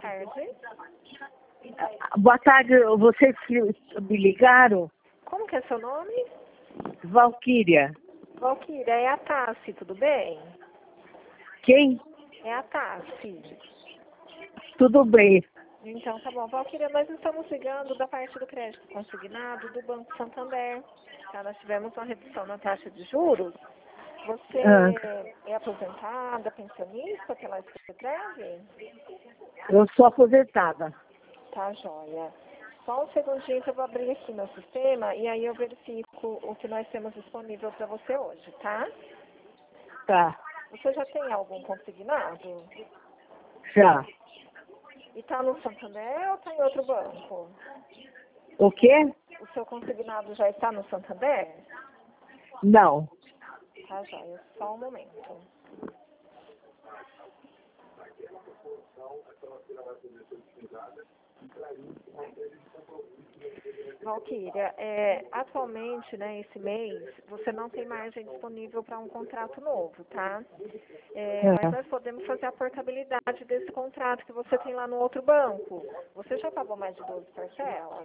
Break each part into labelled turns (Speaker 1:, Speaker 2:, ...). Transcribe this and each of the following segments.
Speaker 1: tarde.
Speaker 2: Boa tarde, vocês que me ligaram?
Speaker 1: Como que é seu nome?
Speaker 2: Valquíria.
Speaker 1: Valquíria, é a Tassi, tudo bem?
Speaker 2: Quem?
Speaker 1: É a Tassi.
Speaker 2: Tudo bem.
Speaker 1: Então, tá bom. Valquíria, nós estamos ligando da parte do crédito consignado do Banco Santander. Tá? Nós tivemos uma redução na taxa de juros. Você é aposentada, pensionista, que ela escreve?
Speaker 2: Eu sou aposentada.
Speaker 1: Tá, joia. Só um segundinho que eu vou abrir aqui no sistema e aí eu verifico o que nós temos disponível para você hoje, tá?
Speaker 2: Tá.
Speaker 1: Você já tem algum consignado?
Speaker 2: Já.
Speaker 1: E tá no Santander ou tá em outro banco?
Speaker 2: O quê?
Speaker 1: O seu consignado já está no Santander?
Speaker 2: Não.
Speaker 1: Tá, joia. Só um momento. Valquíria, atualmente, né, esse mês, você não tem margem disponível para um contrato novo, tá? Mas nós podemos fazer a portabilidade desse contrato que você tem lá no outro banco. Você já pagou mais de 12 parcelas?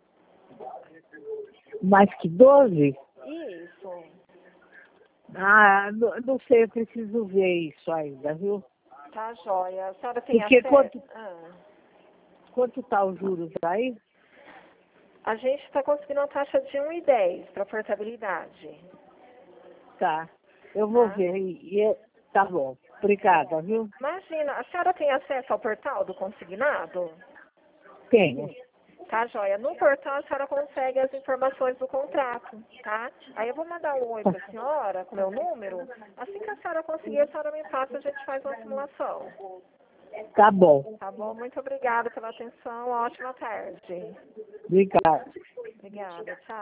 Speaker 2: Mais que 12?
Speaker 1: Isso.
Speaker 2: Ah, não sei, eu preciso ver isso ainda, viu?
Speaker 1: Tá, joia. A senhora tem
Speaker 2: Porque
Speaker 1: acesso?
Speaker 2: quanto tá os juros aí?
Speaker 1: A gente está conseguindo uma taxa de 1,10 para portabilidade.
Speaker 2: Tá. Eu vou
Speaker 1: Tá?
Speaker 2: ver. Tá bom. Obrigada, viu?
Speaker 1: Imagina, a senhora tem acesso ao portal do consignado?
Speaker 2: Tenho.
Speaker 1: Tá, joia. No portal a senhora consegue as informações do contrato, tá? Aí eu vou mandar um oi para a senhora com meu número. Assim que a senhora conseguir, a senhora me passa, a gente faz uma simulação.
Speaker 2: Tá bom.
Speaker 1: Tá bom? Muito obrigada pela atenção. Ótima tarde.
Speaker 2: Obrigada.
Speaker 1: Obrigada. Tchau.